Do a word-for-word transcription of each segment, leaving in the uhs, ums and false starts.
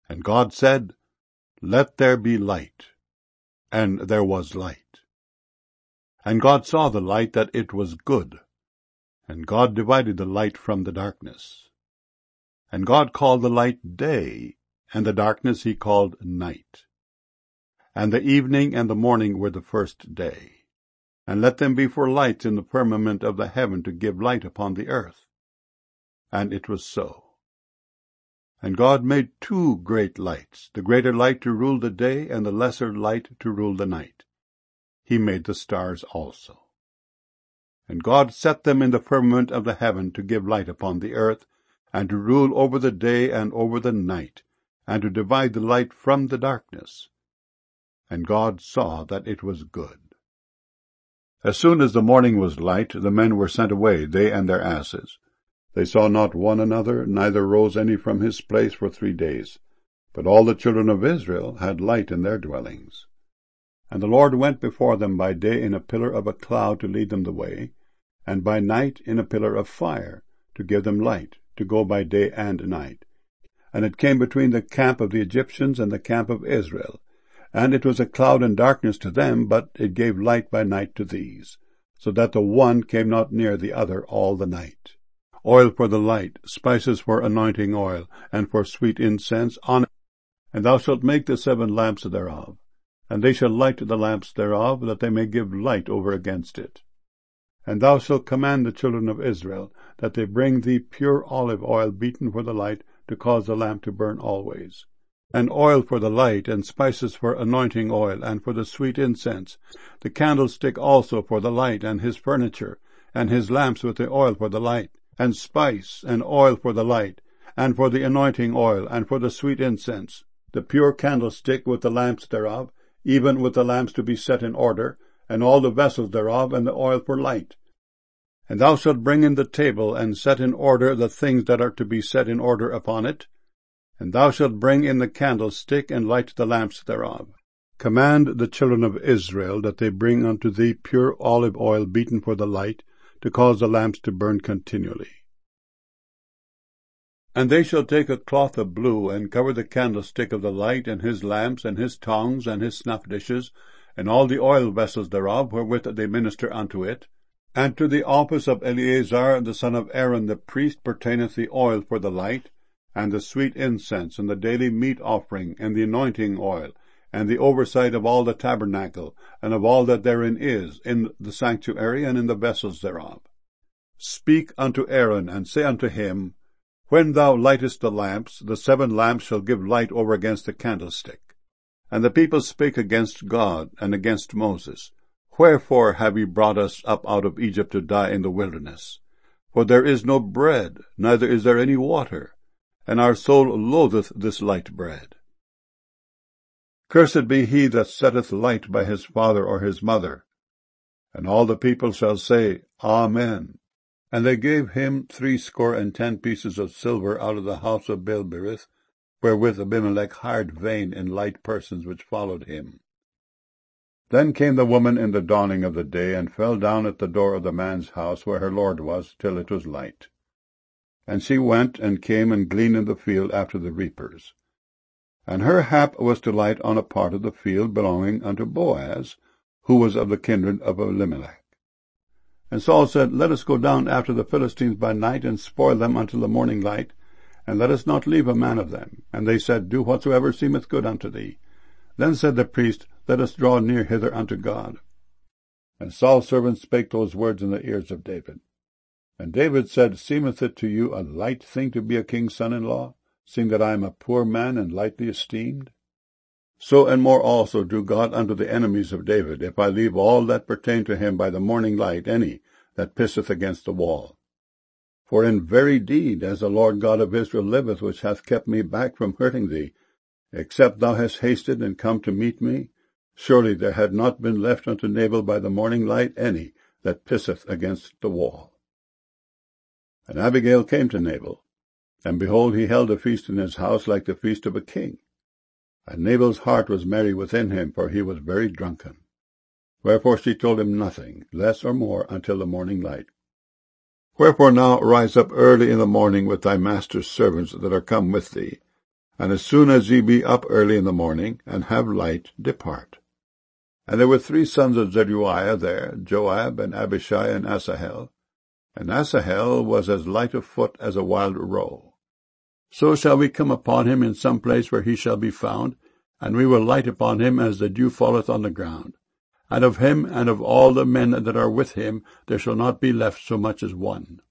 And God said, Let there be light. And there was light. And God saw the light that it was good. And God divided the light from the darkness. And God called the light day, and the darkness he called night. And the evening and the morning were the first day. And let them be for lights in the firmament of the heaven to give light upon the earth. And it was so. And God made two great lights, the greater light to rule the day, and the lesser light to rule the night. He made the stars also. And God set them in the firmament of the heaven to give light upon the earth, and to rule over the day and over the night, and to divide the light from the darkness. And God saw that it was good. As soon as the morning was light, the men were sent away, they and their asses. They saw not one another, neither rose any from his place for three days. But all the children of Israel had light in their dwellings. And the Lord went before them by day in a pillar of a cloud to lead them the way, and by night in a pillar of fire, to give them light, to go by day and night. And it came between the camp of the Egyptians and the camp of Israel. And it was a cloud and darkness to them, but it gave light by night to these, so that the one came not near the other all the night. Oil for the light, spices for anointing oil, and for sweet incense on it. And thou shalt make the seven lamps thereof, and they shall light the lamps thereof, that they may give light over against it. And thou shalt command the children of Israel, that they bring thee pure olive oil beaten for the light, to cause the lamp to burn always. And oil for the light, and spices for anointing oil, and for the sweet incense, the candlestick also for the light, and his furniture, and his lamps with the oil for the light, and spice, and oil for the light, and for the anointing oil, and for the sweet incense, the pure candlestick with the lamps thereof, even with the lamps to be set in order, and all the vessels thereof, and the oil for light. And thou shalt bring in the table, and set in order the things that are to be set in order upon it. And thou shalt bring in the candlestick, and light the lamps thereof. Command the children of Israel that they bring unto thee pure olive oil beaten for the light, to cause the lamps to burn continually. And they shall take a cloth of blue, and cover the candlestick of the light, and his lamps, and his tongs, and his snuff dishes, and all the oil vessels thereof, wherewith they minister unto it. And to the office of Eleazar the son of Aaron the priest pertaineth the oil for the light, and the sweet incense, and the daily meat offering, and the anointing oil, and the oversight of all the tabernacle, and of all that therein is, in the sanctuary, and in the vessels thereof. Speak unto Aaron, and say unto him, When thou lightest the lamps, the seven lamps shall give light over against the candlestick. And the people spake against God, and against Moses, Wherefore have ye brought us up out of Egypt to die in the wilderness? For there is no bread, neither is there any water, and our soul loatheth this light bread. Cursed be he that setteth light by his father or his mother. And all the people shall say, Amen. And they gave him threescore and ten pieces of silver out of the house of Baalberith, wherewith Abimelech hired vain and light persons which followed him. Then came the woman in the dawning of the day, and fell down at the door of the man's house where her lord was, till it was light. And she went and came and gleaned in the field after the reapers. And her hap was to light on a part of the field belonging unto Boaz, who was of the kindred of Elimelech. And Saul said, Let us go down after the Philistines by night, and spoil them until the morning light, and let us not leave a man of them. And they said, Do whatsoever seemeth good unto thee. Then said the priest, Let us draw near hither unto God. And Saul's servants spake those words in the ears of David. And David said, Seemeth it to you a light thing to be a king's son-in-law, seeing that I am a poor man and lightly esteemed? So and more also do God unto the enemies of David, if I leave all that pertain to him by the morning light any that pisseth against the wall. For in very deed, as the Lord God of Israel liveth, which hath kept me back from hurting thee, except thou hast hasted and come to meet me, surely there had not been left unto Nabal by the morning light any that pisseth against the wall. And Abigail came to Nabal, and behold, he held a feast in his house like the feast of a king. And Nabal's heart was merry within him, for he was very drunken. Wherefore she told him nothing, less or more, until the morning light. Wherefore now rise up early in the morning with thy master's servants that are come with thee, And as soon as ye be up early in the morning, and have light, depart. And there were three sons of Zeruiah there, Joab, and Abishai, and Asahel. And Asahel was as light of foot as a wild roe. So shall we come upon him in some place where he shall be found, and we will light upon him as the dew falleth on the ground. And of him and of all the men that are with him there shall not be left so much as one.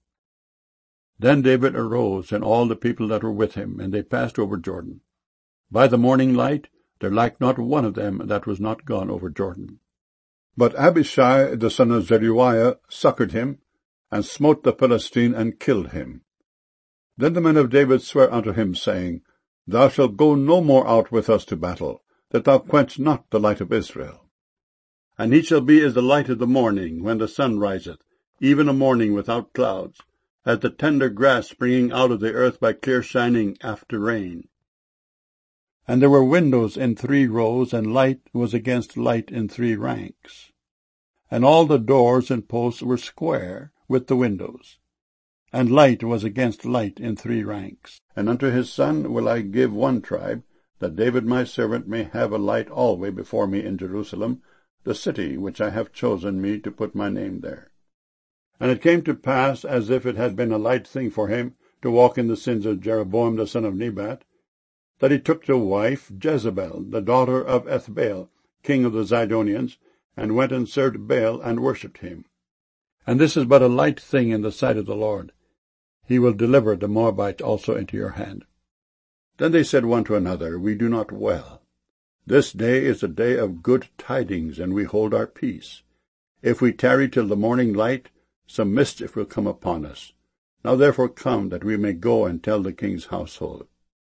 Then David arose, and all the people that were with him, and they passed over Jordan. By the morning light there lacked not one of them that was not gone over Jordan. But Abishai the son of Zeruiah succoured him, and smote the Philistine, and killed him. Then the men of David sware unto him, saying, Thou shalt go no more out with us to battle, that thou quench not the light of Israel. And he shall be as the light of the morning, when the sun riseth, even a morning without clouds, as the tender grass springing out of the earth by clear shining after rain. And there were windows in three rows, and light was against light in three ranks. And all the doors and posts were square with the windows. And light was against light in three ranks. And unto his son will I give one tribe, that David my servant may have a light always before me in Jerusalem, the city which I have chosen me to put my name there. And it came to pass, as if it had been a light thing for him to walk in the sins of Jeroboam the son of Nebat, that he took to wife Jezebel, the daughter of Ethbaal, king of the Zidonians, and went and served Baal, and worshipped him. And this is but a light thing in the sight of the Lord. He will deliver the Moabites also into your hand. Then they said one to another, We do not well. This day is a day of good tidings, and we hold our peace. If we tarry till the morning light, some mischief will come upon us. Now therefore come, that we may go and tell the king's household.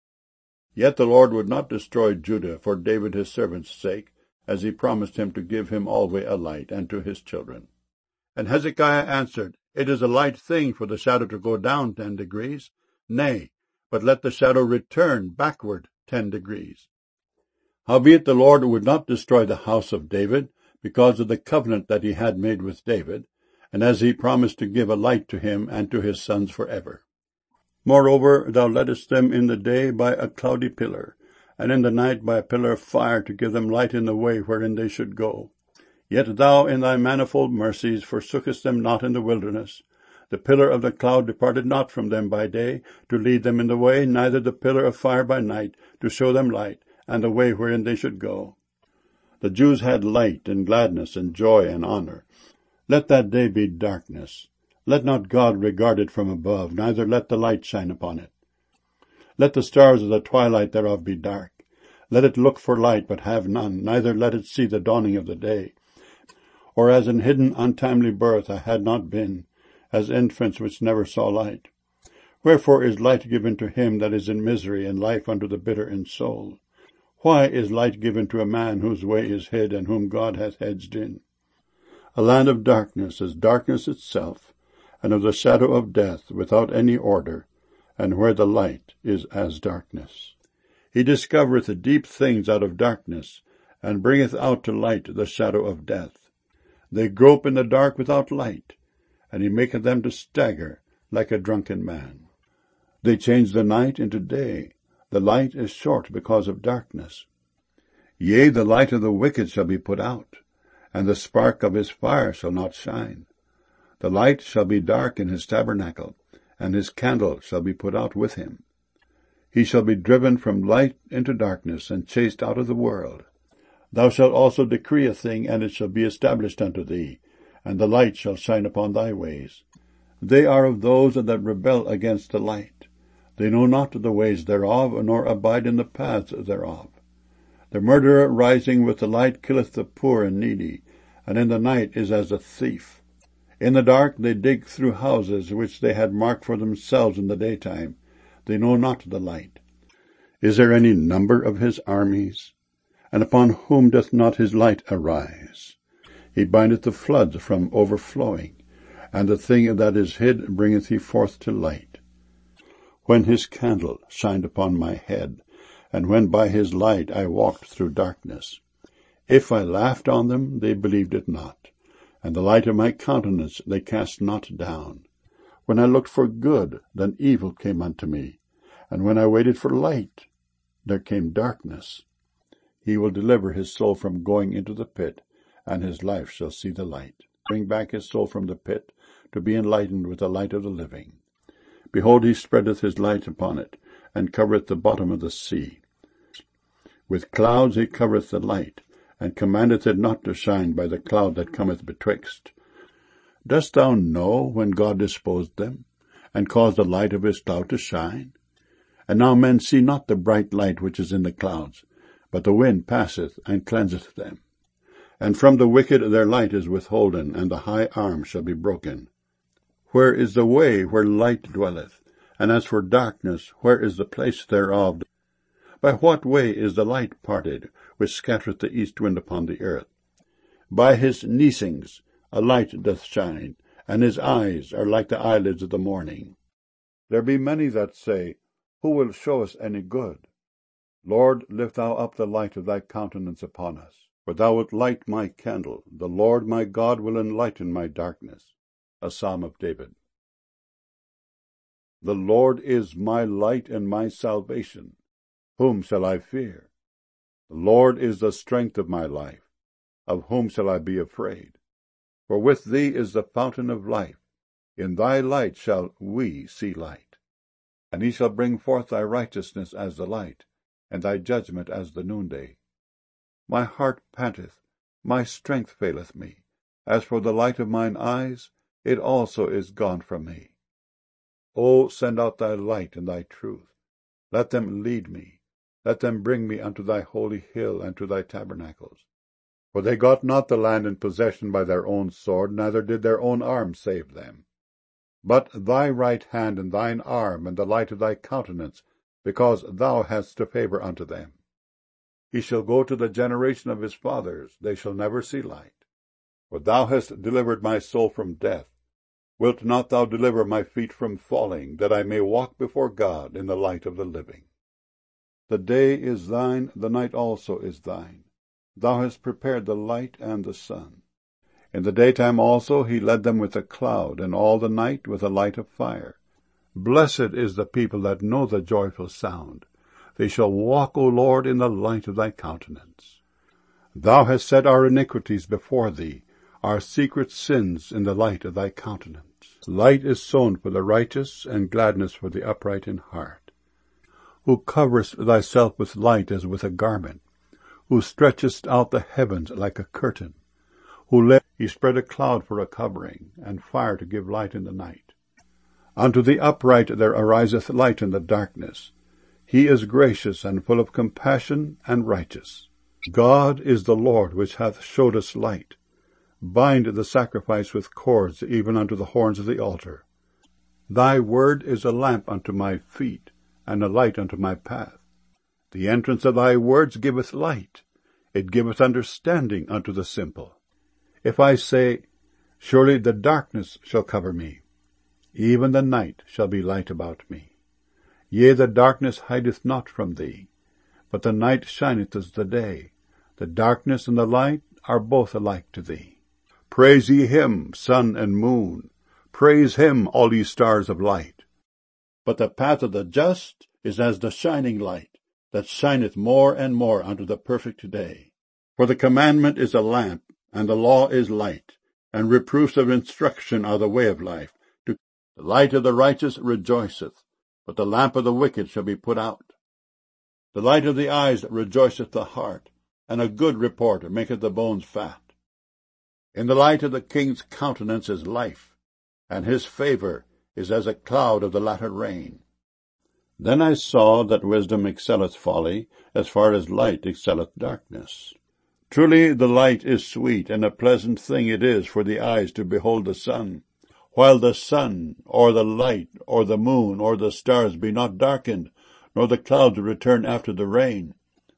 Yet the Lord would not destroy Judah for David his servant's sake, as he promised him to give him always a light, and to his children. And Hezekiah answered, It is a light thing for the shadow to go down ten degrees. Nay, but let the shadow return backward ten degrees. Howbeit the Lord would not destroy the house of David, because of the covenant that he had made with David, and as he promised to give a light to him and to his sons for ever. Moreover, thou leddest them in the day by a cloudy pillar, and in the night by a pillar of fire, to give them light in the way wherein they should go. Yet thou in thy manifold mercies forsookest them not in the wilderness. The pillar of the cloud departed not from them by day, to lead them in the way, neither the pillar of fire by night, to show them light, and the way wherein they should go. The Jews had light, and gladness, and joy, and honor. Let that day be darkness. Let not God regard it from above, neither let the light shine upon it. Let the stars of the twilight thereof be dark. Let it look for light, but have none, neither let it see the dawning of the day. Or as in hidden untimely birth I had not been, as infants which never saw light. Wherefore is light given to him that is in misery, and life unto the bitter in soul? Why is light given to a man whose way is hid, and whom God hath hedged in? A land of darkness is darkness itself, and of the shadow of death, without any order, and where the light is as darkness. He discovereth the deep things out of darkness, and bringeth out to light the shadow of death. They grope in the dark without light, and he maketh them to stagger like a drunken man. They change the night into day. The light is short because of darkness. Yea, the light of the wicked shall be put out, and the spark of his fire shall not shine. The light shall be dark in his tabernacle, and his candle shall be put out with him. He shall be driven from light into darkness, and chased out of the world. Thou shalt also decree a thing, and it shall be established unto thee, and the light shall shine upon thy ways. They are of those that rebel against the light. They know not the ways thereof, nor abide in the paths thereof. The murderer rising with the light killeth the poor and needy, and in the night is as a thief. In the dark they dig through houses which they had marked for themselves in the daytime. They know not the light. Is there any number of his armies? And upon whom doth not his light arise? He bindeth the floods from overflowing, and the thing that is hid bringeth he forth to light. When his candle shined upon my head, and when by his light I walked through darkness. If I laughed on them, they believed it not, and the light of my countenance they cast not down. When I looked for good, then evil came unto me, and when I waited for light, there came darkness. He will deliver his soul from going into the pit, and his life shall see the light. Bring back his soul from the pit, to be enlightened with the light of the living. Behold, he spreadeth his light upon it, and covereth the bottom of the sea. With clouds he covereth the light, and commandeth it not to shine by the cloud that cometh betwixt. Dost thou know when God disposed them, and caused the light of his cloud to shine? And now men see not the bright light which is in the clouds, but the wind passeth and cleanseth them. And from the wicked their light is withholden, and the high arm shall be broken. Where is the way where light dwelleth? And as for darkness, where is the place thereof? By what way is the light parted, which scattereth the east wind upon the earth? By his neesings a light doth shine, and his eyes are like the eyelids of the morning. There be many that say, Who will show us any good? Lord, lift thou up the light of thy countenance upon us. For thou wilt light my candle. The Lord my God will enlighten my darkness. A Psalm of David. The Lord is my light and my salvation. Whom shall I fear? The Lord is the strength of my life. Of whom shall I be afraid? For with thee is the fountain of life. In thy light shall we see light. And he shall bring forth thy righteousness as the light, and thy judgment as the noonday. My heart panteth, my strength faileth me. As for the light of mine eyes, it also is gone from me. O send out thy light and thy truth. Let them lead me. Let them bring me unto thy holy hill and to thy tabernacles. For they got not the land in possession by their own sword, neither did their own arm save them. But thy right hand and thine arm and the light of thy countenance, because thou hast a favour unto them. He shall go to the generation of his fathers, they shall never see light. For thou hast delivered my soul from death. Wilt not thou deliver my feet from falling, that I may walk before God in the light of the living? The day is thine, the night also is thine. Thou hast prepared the light and the sun. In the daytime also he led them with a cloud, and all the night with a light of fire. Blessed is the people that know the joyful sound. They shall walk, O Lord, in the light of thy countenance. Thou hast set our iniquities before thee, our secret sins in the light of thy countenance. Light is sown for the righteous, and gladness for the upright in heart. Who coverest thyself with light as with a garment, who stretchest out the heavens like a curtain, who let he spread a cloud for a covering, and fire to give light in the night. Unto the upright there ariseth light in the darkness. He is gracious and full of compassion and righteous. God is the Lord which hath showed us light. Bind the sacrifice with cords, even unto the horns of the altar. Thy word is a lamp unto my feet, and a light unto my path. The entrance of thy words giveth light. It giveth understanding unto the simple. If I say, Surely the darkness shall cover me, even the night shall be light about me. Yea, the darkness hideth not from thee, but the night shineth as the day. The darkness and the light are both alike to thee. Praise ye him, sun and moon. Praise him, all ye stars of light. But the path of the just is as the shining light, that shineth more and more unto the perfect day. For the commandment is a lamp, and the law is light, and reproofs of instruction are the way of life. The light of the righteous rejoiceth, but the lamp of the wicked shall be put out. The light of the eyes rejoiceth the heart, and a good report maketh the bones fat. In the light of the king's countenance is life, and his favour is as a cloud of the latter rain. Then I saw that wisdom excelleth folly, as far as light excelleth darkness. Truly the light is sweet, and a pleasant thing it is for the eyes to behold the sun, while the sun, or the light, or the moon, or the stars be not darkened, nor the clouds return after the rain.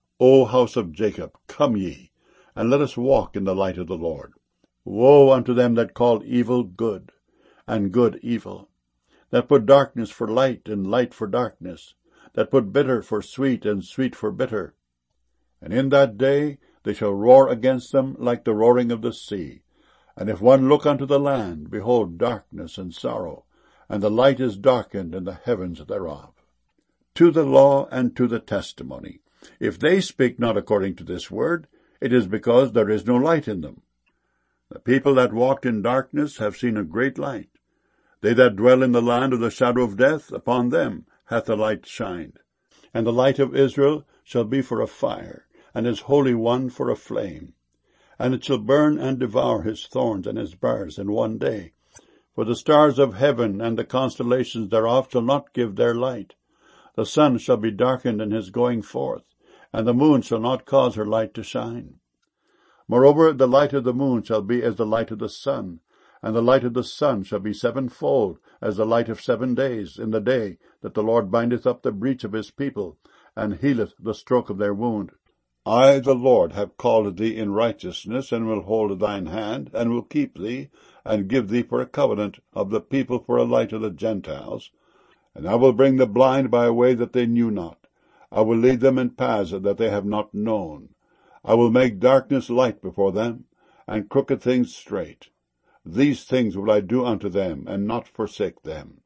O house of Jacob, come ye, and let us walk in the light of the Lord. Woe unto them that call evil good, and good evil, that put darkness for light, and light for darkness, that put bitter for sweet, and sweet for bitter. And in that day they shall roar against them like the roaring of the sea. And if one look unto the land, behold darkness and sorrow, and the light is darkened in the heavens thereof. to the law and to the testimony. If they speak not according to this word, it is because there is no light in them. The people that walked in darkness have seen a great light. They that dwell in the land of the shadow of death, upon them hath the light shined. And the light of Israel shall be for a fire, and his Holy One for a flame. And it shall burn and devour his thorns and his bars in one day. For the stars of heaven and the constellations thereof shall not give their light. The sun shall be darkened in his going forth, and the moon shall not cause her light to shine. Moreover, the light of the moon shall be as the light of the sun, and the light of the sun shall be sevenfold as the light of seven days, in the day that the Lord bindeth up the breach of his people, and healeth the stroke of their wound. I, the Lord, have called thee in righteousness, and will hold thine hand, and will keep thee, and give thee for a covenant of the people for a light of the Gentiles. And I will bring the blind by a way that they knew not. I will lead them in paths that they have not known. I will make darkness light before them, and crooked things straight. These things will I do unto them, and not forsake them.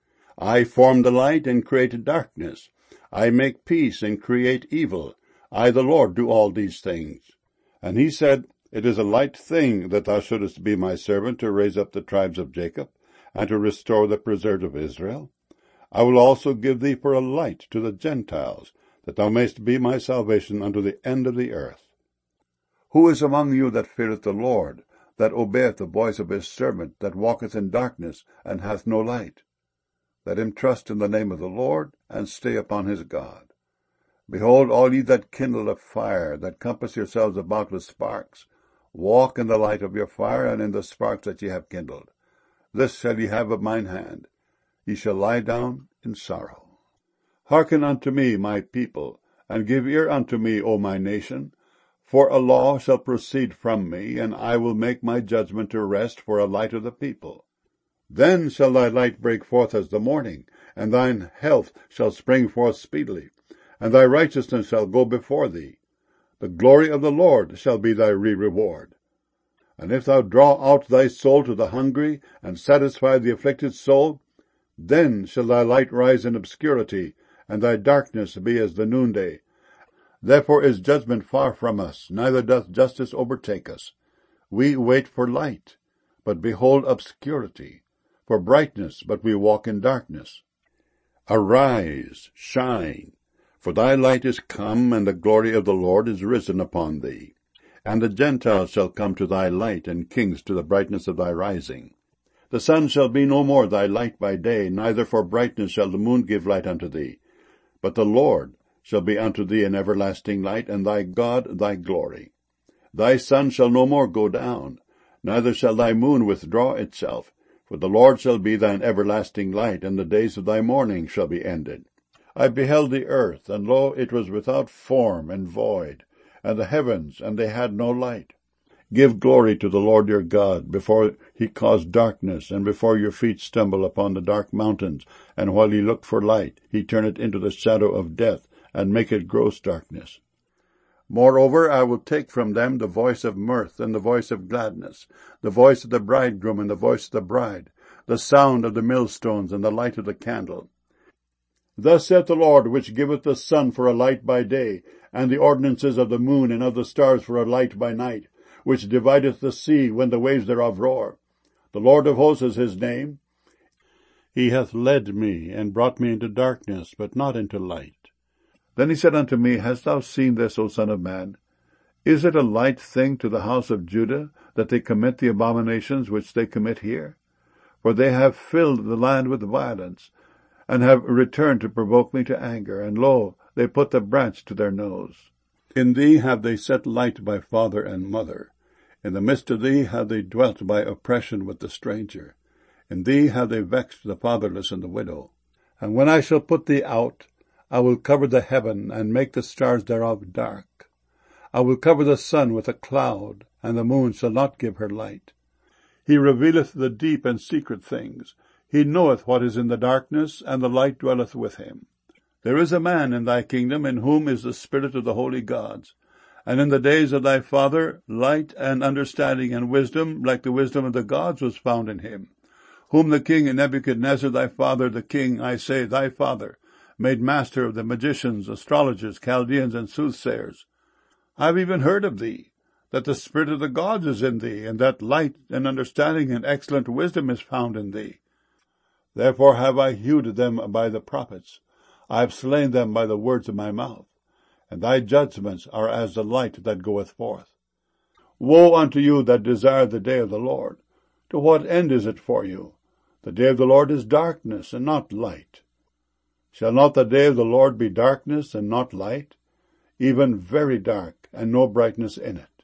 I form the light, and create darkness. I make peace, and create evil. I, the Lord, do all these things. And he said, It is a light thing that thou shouldest be my servant, to raise up the tribes of Jacob, and to restore the preserved of Israel. I will also give thee for a light to the Gentiles, that thou mayst be my salvation unto the end of the earth. Who is among you that feareth the Lord, that obeyeth the voice of his servant, that walketh in darkness, and hath no light? Let him trust in the name of the Lord, and stay upon his God. Behold, all ye that kindle a fire, that compass yourselves about with sparks, walk in the light of your fire, and in the sparks that ye have kindled. This shall ye have of mine hand. Ye shall lie down in sorrow. Hearken unto me, my people, and give ear unto me, O my nation. For a law shall proceed from me, and I will make my judgment to rest for a light of the people. Then shall thy light break forth as the morning, and thine health shall spring forth speedily, and thy righteousness shall go before thee. The glory of the Lord shall be thy re-reward. And if thou draw out thy soul to the hungry, and satisfy the afflicted soul, then shall thy light rise in obscurity, and thy darkness be as the noonday. Therefore is judgment far from us, neither doth justice overtake us. We wait for light, but behold obscurity, for brightness, but we walk in darkness. Arise, shine, for thy light is come, and the glory of the Lord is risen upon thee. And the Gentiles shall come to thy light, and kings to the brightness of thy rising. The sun shall be no more thy light by day, neither for brightness shall the moon give light unto thee. But the Lord shall be unto thee an everlasting light, and thy God thy glory. Thy sun shall no more go down, neither shall thy moon withdraw itself, for the Lord shall be thine everlasting light, and the days of thy mourning shall be ended. I beheld the earth, and lo, it was without form and void, and the heavens, and they had no light. Give glory to the Lord your God, before he cause darkness, and before your feet stumble upon the dark mountains, and while ye look for light, he turn it into the shadow of death, and make it gross darkness. Moreover, I will take from them the voice of mirth and the voice of gladness, the voice of the bridegroom and the voice of the bride, the sound of the millstones and the light of the candle. Thus saith the Lord, which giveth the sun for a light by day, and the ordinances of the moon and of the stars for a light by night, which divideth the sea when the waves thereof roar. The Lord of hosts is his name. He hath led me, and brought me into darkness, but not into light. Then he said unto me, Hast thou seen this, O son of man? Is it a light thing to the house of Judah, that they commit the abominations which they commit here? For they have filled the land with violence, and have returned to provoke me to anger, and lo, they put the branch to their nose. In thee have they set light by father and mother. In the midst of thee have they dwelt by oppression with the stranger. In thee have they vexed the fatherless and the widow. And when I shall put thee out, I will cover the heaven, and make the stars thereof dark. I will cover the sun with a cloud, and the moon shall not give her light. He revealeth the deep and secret things. He knoweth what is in the darkness, and the light dwelleth with him. There is a man in thy kingdom, in whom is the spirit of the holy gods. And in the days of thy father, light and understanding and wisdom, like the wisdom of the gods, was found in him. Whom the king Nebuchadnezzar thy father, the king, I say, thy father, made master of the magicians, astrologers, Chaldeans, and soothsayers. I have even heard of thee, that the spirit of the gods is in thee, and that light and understanding and excellent wisdom is found in thee. Therefore have I hewed them by the prophets, I have slain them by the words of my mouth, and thy judgments are as the light that goeth forth. Woe unto you that desire the day of the Lord! To what end is it for you? The day of the Lord is darkness, and not light. Shall not the day of the Lord be darkness, and not light? Even very dark, and no brightness in it.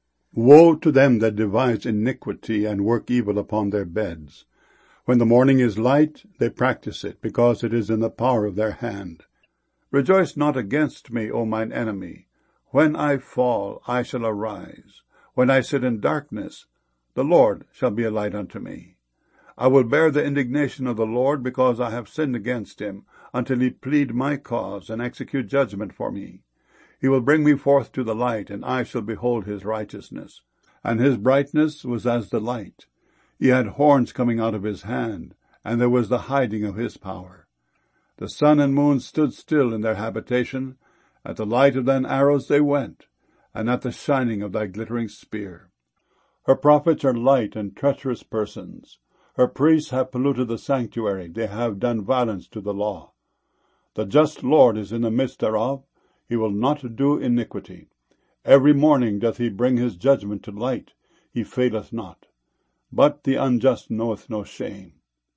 Woe to them that devise iniquity, and work evil upon their beds. When the morning is light, they practice it, because it is in the power of their hand. Rejoice not against me, O mine enemy. When I fall, I shall arise. When I sit in darkness, the Lord shall be a light unto me. I will bear the indignation of the Lord, because I have sinned against him, until he plead my cause, and execute judgment for me. He will bring me forth to the light, and I shall behold his righteousness. And his brightness was as the light. He had horns coming out of his hand, and there was the hiding of his power. The sun and moon stood still in their habitation. At the light of thine arrows they went, and at the shining of thy glittering spear. Her prophets are light and treacherous persons. Her priests have polluted the sanctuary, they have done violence to the law. The just Lord is in the midst thereof, he will not do iniquity. Every morning doth he bring his judgment to light, he faileth not. But the unjust knoweth no shame.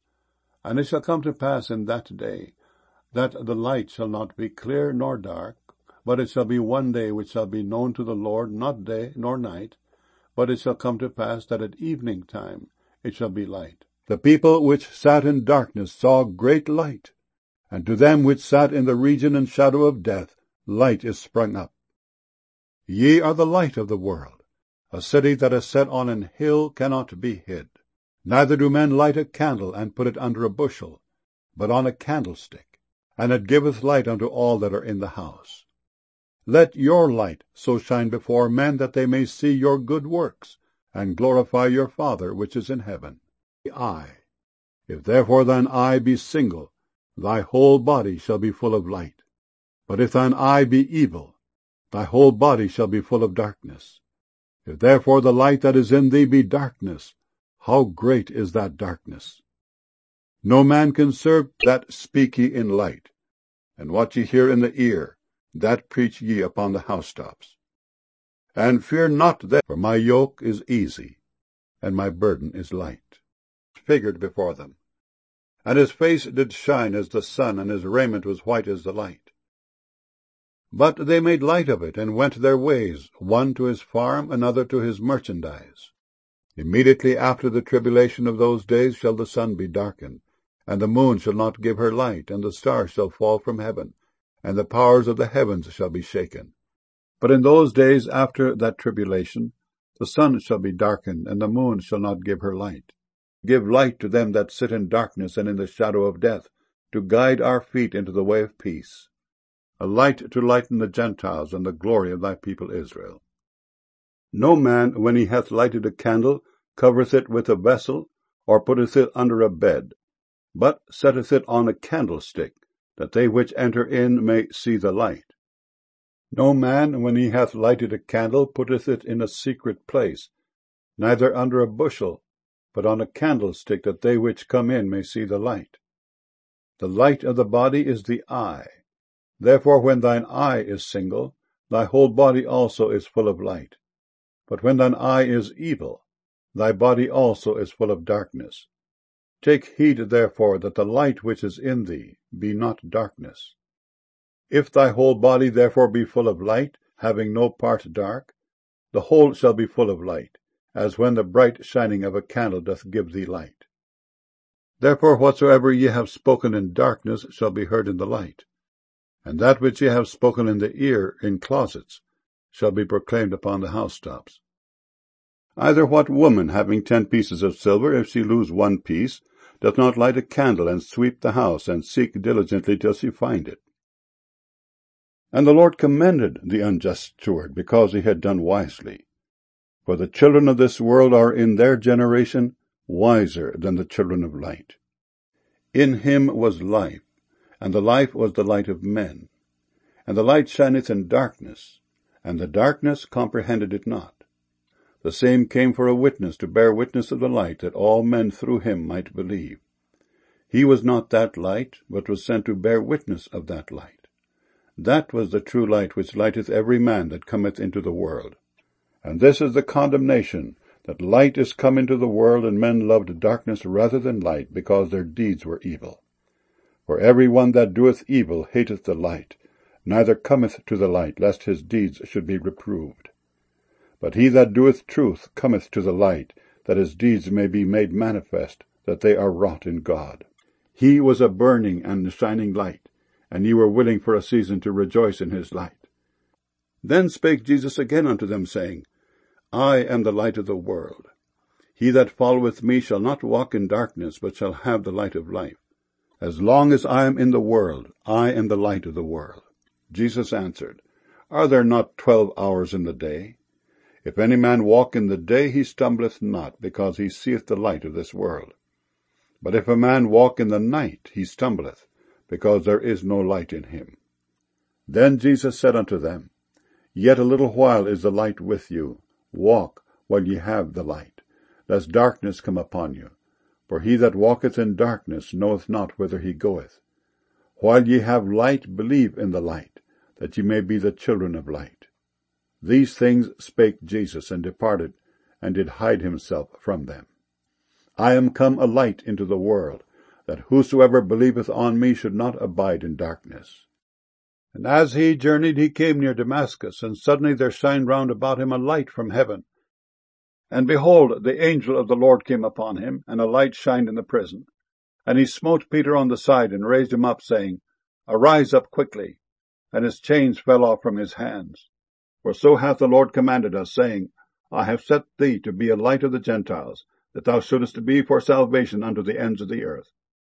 And it shall come to pass in that day, that the light shall not be clear nor dark, but it shall be one day which shall be known to the Lord, not day nor night, but it shall come to pass that at evening time it shall be light. The people which sat in darkness saw great light, and to them which sat in the region and shadow of death, light is sprung up. Ye are the light of the world. A city that is set on an hill cannot be hid. Neither do men light a candle and put it under a bushel, but on a candlestick, and it giveth light unto all that are in the house. Let your light so shine before men, that they may see your good works, and glorify your Father which is in heaven. The eye. If therefore thine eye be single, thy whole body shall be full of light. But if thine eye be evil, thy whole body shall be full of darkness. If therefore the light that is in thee be darkness, how great is that darkness! No man can serve that speak ye in light, and what ye hear in the ear, that preach ye upon the housetops. And fear not them, for my yoke is easy, and my burden is light. Figured before them. And his face did shine as the sun, and his raiment was white as the light. But they made light of it, and went their ways, one to his farm, another to his merchandise. Immediately after the tribulation of those days shall the sun be darkened, and the moon shall not give her light, and the stars shall fall from heaven, and the powers of the heavens shall be shaken. But in those days after that tribulation, the sun shall be darkened, and the moon shall not give her light. Give light to them that sit in darkness and in the shadow of death, to guide our feet into the way of peace. A light to lighten the Gentiles, and the glory of thy people Israel. No man, when he hath lighted a candle, covereth it with a vessel, or putteth it under a bed, but setteth it on a candlestick, that they which enter in may see the light. No man, when he hath lighted a candle, putteth it in a secret place, neither under a bushel, but on a candlestick, that they which come in may see the light. The light of the body is the eye. Therefore when thine eye is single, thy whole body also is full of light. But when thine eye is evil, thy body also is full of darkness. Take heed therefore that the light which is in thee be not darkness. If thy whole body therefore be full of light, having no part dark, the whole shall be full of light, as when the bright shining of a candle doth give thee light. Therefore whatsoever ye have spoken in darkness shall be heard in the light, and that which ye have spoken in the ear in closets shall be proclaimed upon the housetops. Either what woman, having ten pieces of silver, if she lose one piece, doth not light a candle, and sweep the house, and seek diligently till she find it? And the Lord commended the unjust steward, because he had done wisely. For the children of this world are in their generation wiser than the children of light. In him was life, And the life was the light of men. And the light shineth in darkness, and the darkness comprehended it not. The same came for a witness, to bear witness of the light, that all men through him might believe. He was not that light, but was sent to bear witness of that light. That was the true light, which lighteth every man that cometh into the world. And this is the condemnation, that light is come into the world, and men loved darkness rather than light, because their deeds were evil. For every one that doeth evil hateth the light, neither cometh to the light, lest his deeds should be reproved. But he that doeth truth cometh to the light, that his deeds may be made manifest, that they are wrought in God. He was a burning and shining light, and ye were willing for a season to rejoice in his light. Then spake Jesus again unto them, saying, I am the light of the world. He that followeth me shall not walk in darkness, but shall have the light of life. As long as I am in the world, I am the light of the world. Jesus answered, Are there not twelve hours in the day? If any man walk in the day, he stumbleth not, because he seeth the light of this world. But if a man walk in the night, he stumbleth, because there is no light in him. Then Jesus said unto them, Yet a little while is the light with you. Walk while ye have the light, lest darkness come upon you. For he that walketh in darkness knoweth not whither he goeth. While ye have light, believe in the light, that ye may be the children of light. These things spake Jesus, and departed, and did hide himself from them. I am come a light into the world, that whosoever believeth on me should not abide in darkness. And as he journeyed, he came near Damascus, and suddenly there shined round about him a light from heaven. And behold, the angel of the Lord came upon him, and a light shined in the prison. And he smote Peter on the side, and raised him up, saying, Arise up quickly. And his chains fell off from his hands. For so hath the Lord commanded us, saying, I have set thee to be a light of the Gentiles, that thou shouldest be for salvation unto the ends of the earth.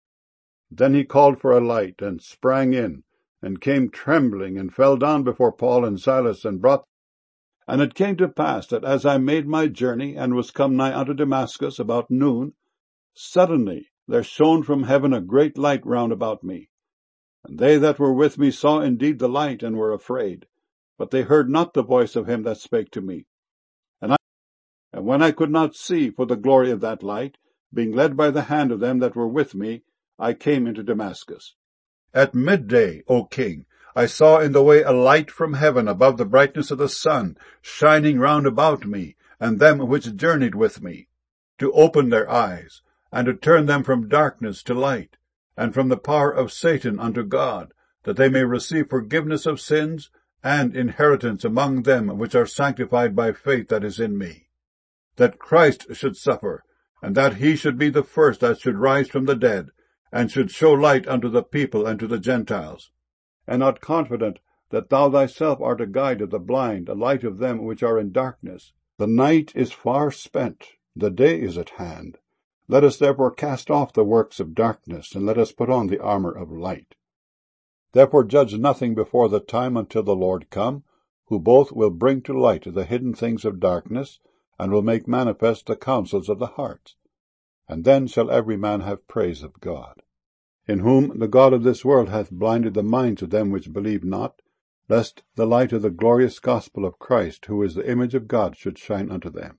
Then he called for a light, and sprang in, and came trembling, and fell down before Paul and Silas, and brought them. And it came to pass that as I made my journey, and was come nigh unto Damascus about noon, suddenly there shone from heaven a great light round about me. And they that were with me saw indeed the light, and were afraid. But they heard not the voice of him that spake to me. And, I, and when I could not see for the glory of that light, being led by the hand of them that were with me, I came into Damascus. At midday, O king, I saw in the way a light from heaven above the brightness of the sun, shining round about me, and them which journeyed with me, to open their eyes, and to turn them from darkness to light, and from the power of Satan unto God, that they may receive forgiveness of sins, and inheritance among them which are sanctified by faith that is in me. That Christ should suffer, and that he should be the first that should rise from the dead, and should show light unto the people and to the Gentiles. And art confident that thou thyself art a guide of the blind, a light of them which are in darkness. The night is far spent, the day is at hand. Let us therefore cast off the works of darkness, and let us put on the armor of light. Therefore judge nothing before the time until the Lord come, who both will bring to light the hidden things of darkness, and will make manifest the counsels of the hearts. And then shall every man have praise of God, in whom the God of this world hath blinded the minds of them which believe not, lest the light of the glorious gospel of Christ, who is the image of God, should shine unto them.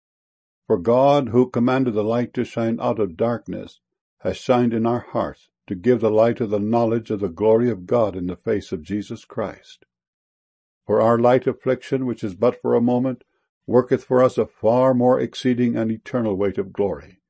For God, who commanded the light to shine out of darkness, has shined in our hearts, to give the light of the knowledge of the glory of God in the face of Jesus Christ. For our light affliction, which is but for a moment, worketh for us a far more exceeding and eternal weight of glory.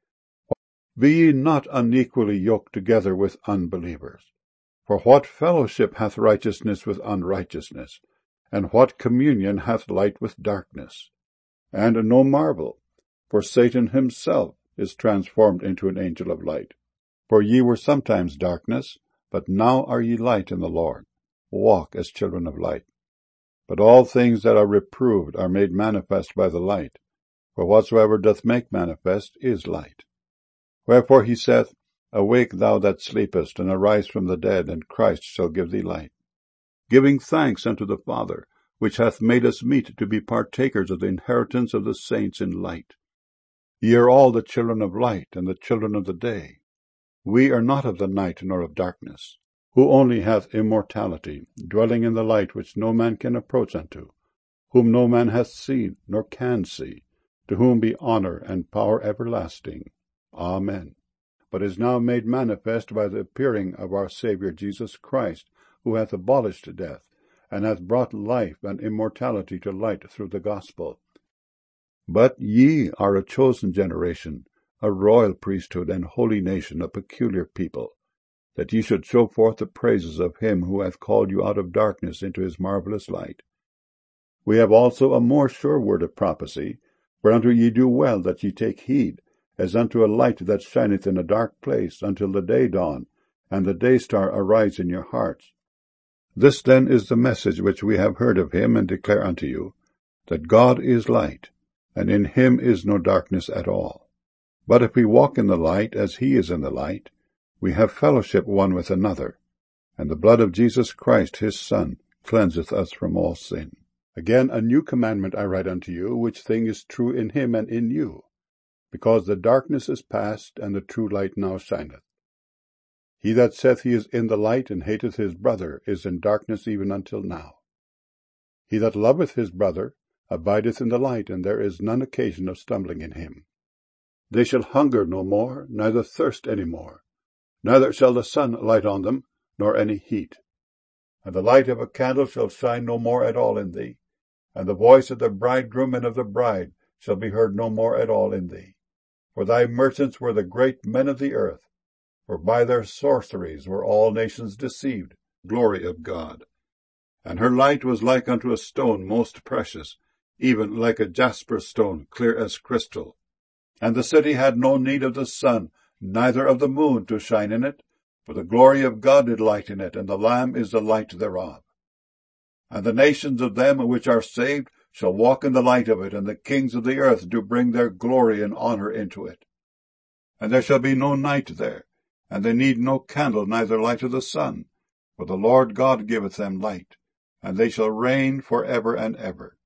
Be ye not unequally yoked together with unbelievers. For what fellowship hath righteousness with unrighteousness? And what communion hath light with darkness? And no marvel, for Satan himself is transformed into an angel of light. For ye were sometimes darkness, but now are ye light in the Lord. Walk as children of light. But all things that are reproved are made manifest by the light, for whatsoever doth make manifest is light. Wherefore he saith, Awake thou that sleepest, and arise from the dead, and Christ shall give thee light. Giving thanks unto the Father, which hath made us meet to be partakers of the inheritance of the saints in light. Ye are all the children of light, and the children of the day. We are not of the night nor of darkness. who only hath immortality, dwelling in the light which no man can approach unto, whom no man hath seen, nor can see, to whom be honour and power everlasting. Amen. But is now made manifest by the appearing of our Saviour Jesus Christ, who hath abolished death, and hath brought life and immortality to light through the gospel. But ye are a chosen generation, a royal priesthood, and holy nation, a peculiar people, that ye should show forth the praises of him who hath called you out of darkness into his marvellous light. We have also a more sure word of prophecy, whereunto ye do well that ye take heed, as unto a light that shineth in a dark place, until the day dawn, and the day star arise in your hearts. This then is the message which we have heard of him, and declare unto you, that God is light, and in him is no darkness at all. But if we walk in the light, as he is in the light, we have fellowship one with another, and the blood of Jesus Christ his Son cleanseth us from all sin. Again, a new commandment I write unto you, which thing is true in him and in you, because the darkness is past, and the true light now shineth. He that saith he is in the light, and hateth his brother, is in darkness even until now. He that loveth his brother abideth in the light, and there is none occasion of stumbling in him. They shall hunger no more, neither thirst any more, neither shall the sun light on them, nor any heat. And the light of a candle shall shine no more at all in thee, and the voice of the bridegroom and of the bride shall be heard no more at all in thee. For thy merchants were the great men of the earth, for by their sorceries were all nations deceived. Glory of God. And her light was like unto a stone most precious, even like a jasper stone, clear as crystal. And the city had no need of the sun, neither of the moon to shine in it, for the glory of God did lighten it, and the Lamb is the light thereof. And the nations of them which are saved shall walk in the light of it, and the kings of the earth do bring their glory and honour into it. And there shall be no night there, and they need no candle, neither light of the sun, for the Lord God giveth them light, and they shall reign for ever and ever.